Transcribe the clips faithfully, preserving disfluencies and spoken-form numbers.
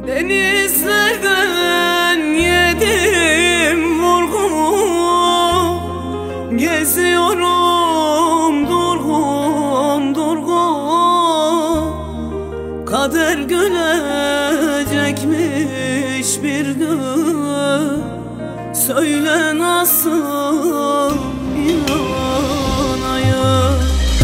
Denizlerden yedim vurgun, geziyorum durgun durgun. Kader gülecekmiş bir gün, söyle nasıl inanayım.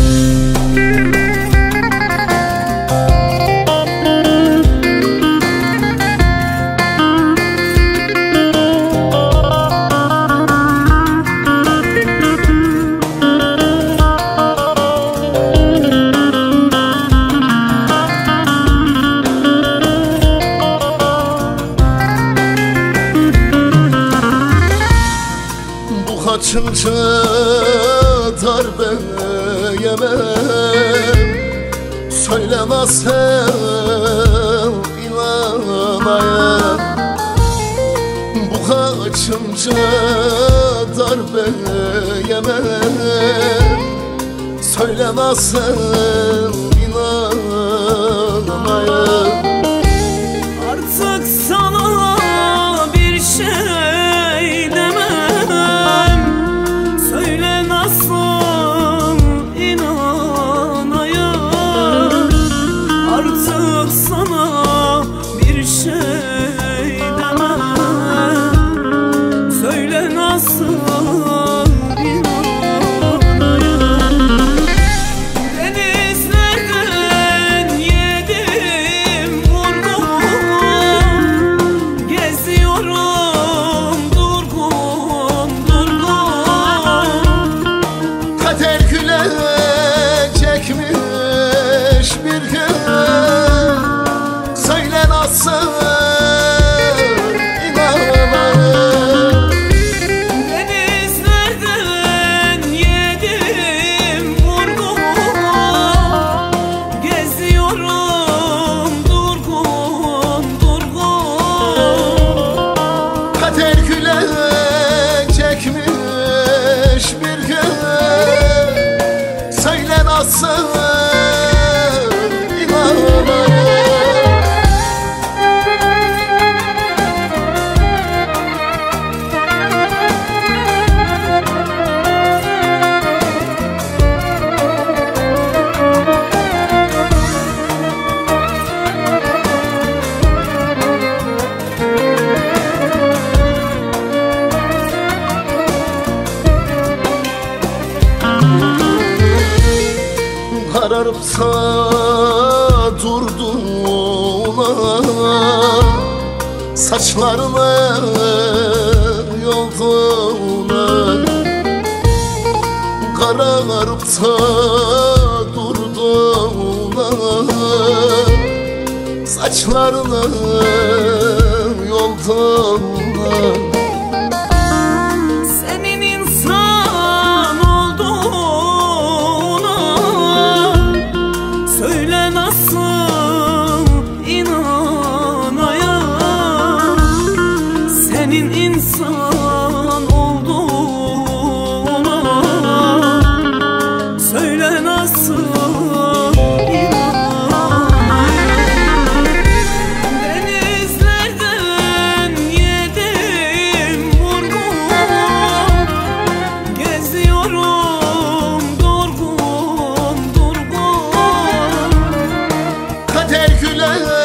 Kaçıncı darbe yemem, söyle nasıl inanayım. Bu kaçıncı darbe yemem, söyle nasıl inanayım. Artık sana bir şey demem, söyle nasıl inanayım. Artık sana bir şey demem, söyle nasıl inanayım. Denizlerden yedim vurgun, geziyorum durgun durgun. Kader gülecekmiş bir gün, söyle nasıl inanayım. Denizlerden yedim vurgun, geziyorum durgun durgun. Kader gülecekmiş bir gün, söyle nasıl inanayım. Kararıp da durduğuna, saçlarına yolduğuna. Kararıp da durduğuna, saçlarına yolduğuna. Senin insan olduğuna, söyle nasıl inanayım. Senin insan olduğuna, söyle nasıl inanayım. Denizlerden yedim vurgun, geziyorum durgun durgun. Kader güler